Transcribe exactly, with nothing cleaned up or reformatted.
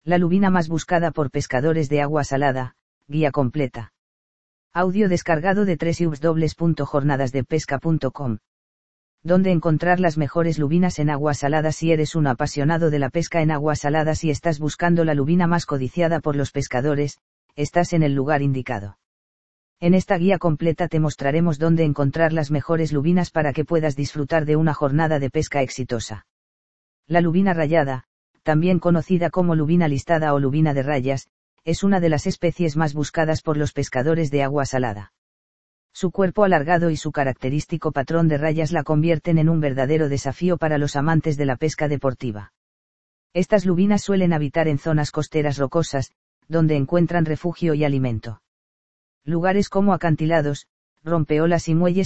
La lubina más buscada por pescadores de agua salada, guía completa. Audio descargado de doble u doble u doble u punto jornadas de pesca punto com. ¿Dónde encontrar las mejores lubinas en agua salada? Si eres un apasionado de la pesca en agua salada y estás buscando la lubina más codiciada por los pescadores, estás en el lugar indicado. En esta guía completa te mostraremos dónde encontrar las mejores lubinas para que puedas disfrutar de una jornada de pesca exitosa. La lubina rayada, también conocida como lubina listada o lubina de rayas, es una de las especies más buscadas por los pescadores de agua salada. Su cuerpo alargado y su característico patrón de rayas la convierten en un verdadero desafío para los amantes de la pesca deportiva. Estas lubinas suelen habitar en zonas costeras rocosas, donde encuentran refugio y alimento. Lugares como acantilados, rompeolas y muelles